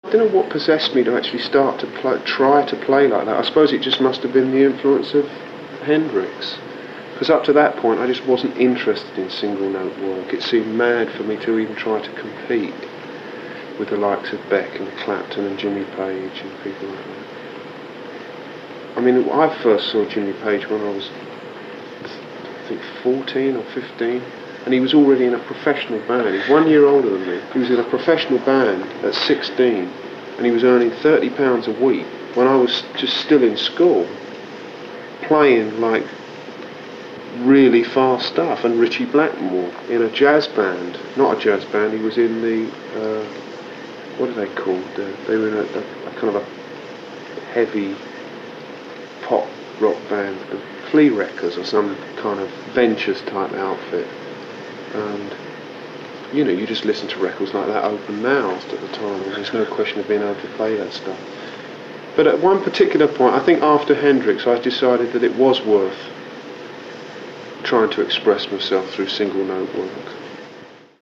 I don't know what possessed me to actually start to try to play like that. I suppose it just must have been the influence of Hendrix. Because up to that point I just wasn't interested in single note work. It seemed mad for me to even try to compete with the likes of Beck and Clapton and Jimmy Page and people like that. I mean, I first saw Jimmy Page when I was, I think, 14 or 15, and he was already in a professional band. He's 1 year older than me. He was in a professional band at 16, and he was earning £30 a week when I was just still in school, playing like really fast stuff. And Ritchie Blackmore in a jazz band, not a jazz band, he was in the, what are they called? They were in a kind of a heavy pop rock band, the Flea Wreckers or some kind of Ventures type outfit. And you know, you just listen to records like that open-mouthed at the time, and there's no question of being able to play that stuff. But at one particular point, I think after Hendrix, I decided that it was worth trying to express myself through single note work.